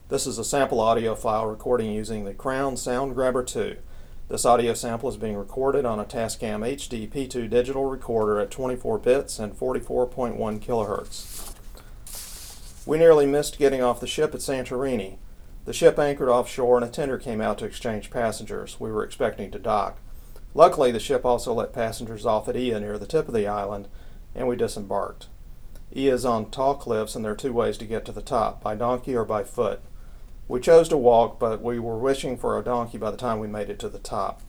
This is a sample audio file recording using the Crown SoundGrabber 2. This audio sample is being recorded on a Tascam HD P2 digital recorder at 24 bits and 44.1 kilohertz. We nearly missed getting off the ship at Santorini. The ship anchored offshore and a tender came out to exchange passengers. We were expecting to dock. Luckily, the ship also let passengers off at Ia near the tip of the island, and we disembarked. Ia is on tall cliffs, and there are two ways to get to the top, by donkey or by foot. We chose to walk, but we were wishing for a donkey by the time we made it to the top.